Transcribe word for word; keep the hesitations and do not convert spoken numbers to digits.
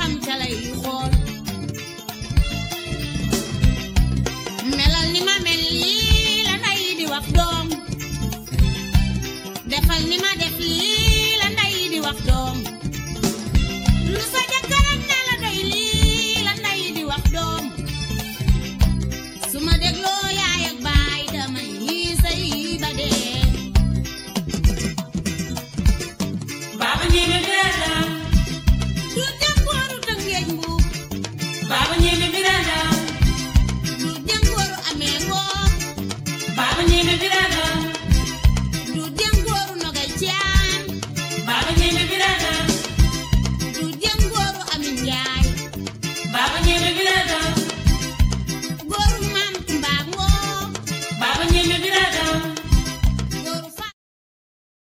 xam ca lay xool melal ni ma mel lii la nday di wax doom defal ni ma def lii la nday di wax doom lu sa jëkkëram ne la doy lii la nday di wax doom su ma dégloo yaay ak baay damay say ba dee Baba